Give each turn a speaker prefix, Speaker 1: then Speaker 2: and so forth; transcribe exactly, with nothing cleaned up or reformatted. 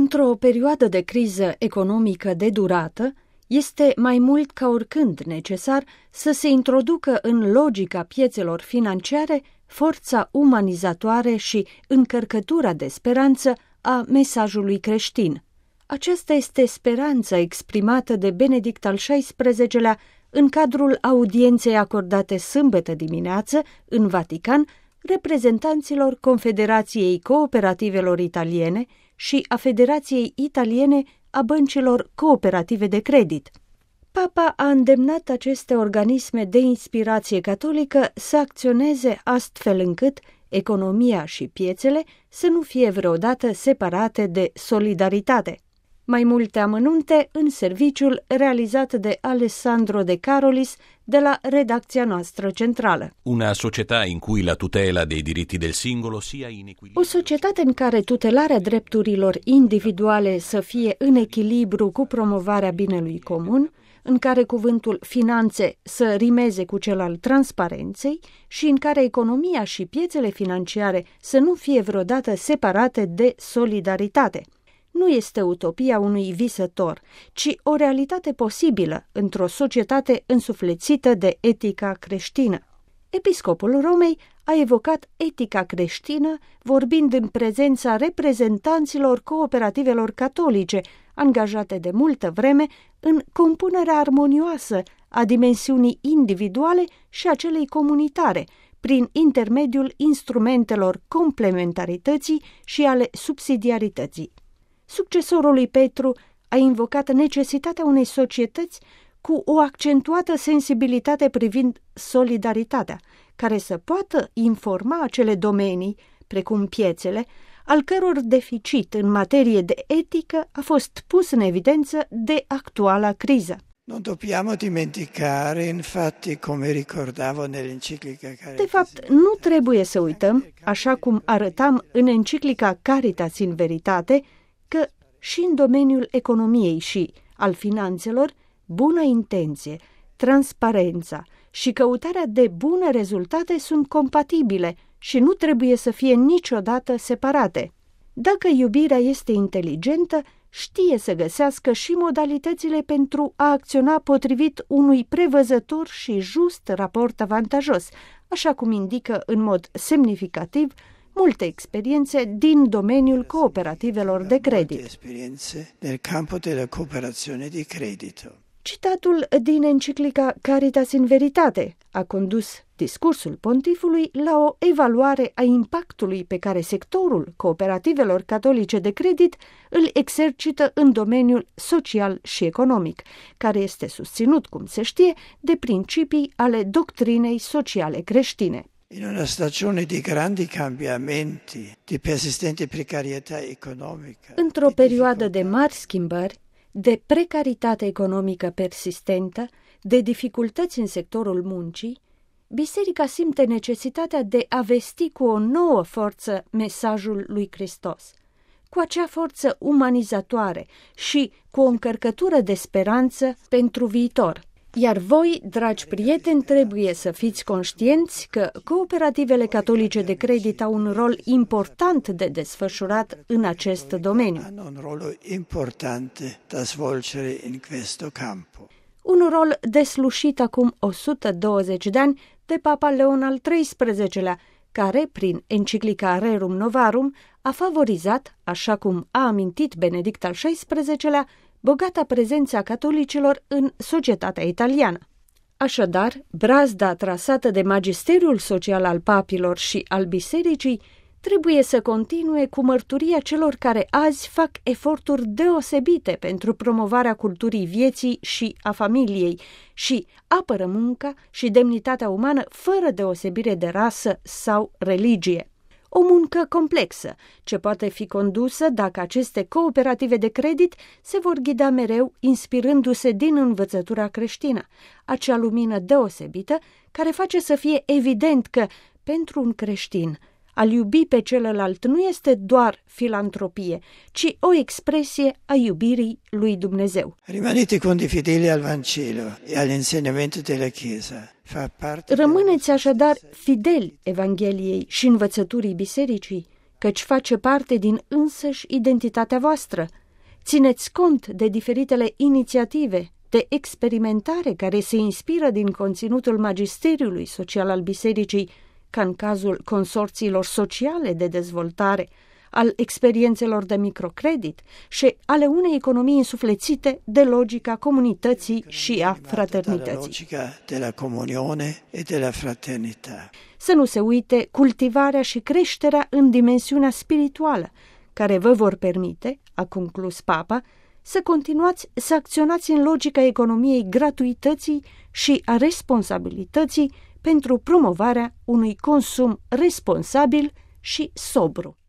Speaker 1: Într-o perioadă de criză economică de durată, este mai mult ca oricând necesar să se introducă în logica piețelor financiare forța umanizatoare și încărcătura de speranță a mesajului creștin. Aceasta este speranța exprimată de Benedict al șaisprezecelea în cadrul audienței acordate sâmbătă dimineață în Vatican reprezentanților Confederației Cooperativelor Italiene și a Federației Italiene a Băncilor Cooperative de Credit. Papa a îndemnat aceste organisme de inspirație catolică să acționeze astfel încât economia și piețele să nu fie vreodată separate de solidaritate. Mai multe amănunte în serviciul realizat de Alessandro De Carolis de la redacția noastră centrală.
Speaker 2: Una società in cui la tutela dei diritti del singolo sia in equilibrio.
Speaker 1: O societate în care tutelarea drepturilor individuale să fie în echilibru cu promovarea binelui comun, în care cuvântul finanțe să rimeze cu cel al transparenței și în care economia și piețele financiare să nu fie vreodată separate de solidaritate. Nu este utopia unui visător, ci o realitate posibilă într-o societate însuflețită de etica creștină. Episcopul Romei a evocat etica creștină vorbind în prezența reprezentanților cooperativelor catolice, angajate de multă vreme în compunerea armonioasă a dimensiunii individuale și a celei comunitare, prin intermediul instrumentelor complementarității și ale subsidiarității. Succesorul lui Petru a invocat necesitatea unei societăți cu o accentuată sensibilitate privind solidaritatea, care să poată informa acele domenii, precum piețele, al căror deficit în materie de etică a fost pus în evidență de actuala criză.
Speaker 3: Non dobbiamo dimenticare, infatti, come ricordavo nell'enciclica Caritas.
Speaker 1: De fapt, nu trebuie să uităm, așa cum arătam în enciclica Caritas in Veritate, că și în domeniul economiei și al finanțelor, bună intenție, transparența și căutarea de bune rezultate sunt compatibile și nu trebuie să fie niciodată separate. Dacă iubirea este inteligentă, știe să găsească și modalitățile pentru a acționa potrivit unui prevăzător și just raport avantajos, așa cum indică în mod semnificativ multe experiențe din domeniul cooperativelor de credit. Citatul din enciclica Caritas in Veritate a condus discursul pontifului la o evaluare a impactului pe care sectorul cooperativelor catolice de credit îl exercită în domeniul social și economic, care este susținut, cum se știe, de principii ale doctrinei sociale creștine.
Speaker 3: In una stagione di grandi cambiamenti, di persistente precarietà economica.
Speaker 1: Într-o perioadă de mari schimbări, de precaritate economică persistentă, de dificultăți în sectorul muncii, Biserica simte necesitatea de a vesti cu o nouă forță mesajul lui Hristos, cu acea forță umanizatoare și cu o încărcătură de speranță pentru viitor. Iar voi, dragi prieteni, trebuie să fiți conștienți că cooperativele catolice de credit au un rol important de desfășurat în acest domeniu.
Speaker 3: Un rol important da svolgere in questo campo.
Speaker 1: Un rol deslușit acum o sută douăzeci de ani de Papa Leon al treisprezecelea, care, prin enciclica Rerum Novarum, a favorizat, așa cum a amintit Benedict al șaisprezecelea, bogata prezența catolicilor în societatea italiană. Așadar, brazda trasată de magisteriul social al papilor și al bisericii trebuie să continue cu mărturia celor care azi fac eforturi deosebite pentru promovarea culturii vieții și a familiei și apără munca și demnitatea umană fără deosebire de rasă sau religie. O muncă complexă, ce poate fi condusă dacă aceste cooperative de credit se vor ghida mereu inspirându-se din învățătura creștină, acea lumină deosebită care face să fie evident că, pentru un creștin, a-l iubi pe celălalt nu este doar filantropie, ci o expresie a iubirii lui Dumnezeu.
Speaker 3: Rimanete conti fedeli al Vangelo e all'insegnamento della Chiesa.
Speaker 1: Rămâneți așadar fideli Evangheliei și învățăturii bisericii, căci face parte din însăși identitatea voastră. Țineți cont de diferitele inițiative de experimentare care se inspiră din conținutul magisteriului social al bisericii, ca în cazul consorțiilor sociale de dezvoltare, al experiențelor de microcredit și ale unei economii însuflețite de logica comunității și a fraternității.
Speaker 3: Logica della comunione e della fraternità.
Speaker 1: Să nu se uite cultivarea și creșterea în dimensiunea spirituală, care vă vor permite, a conclus Papa, să continuați să acționați în logica economiei gratuității și a responsabilității pentru promovarea unui consum responsabil și sobru.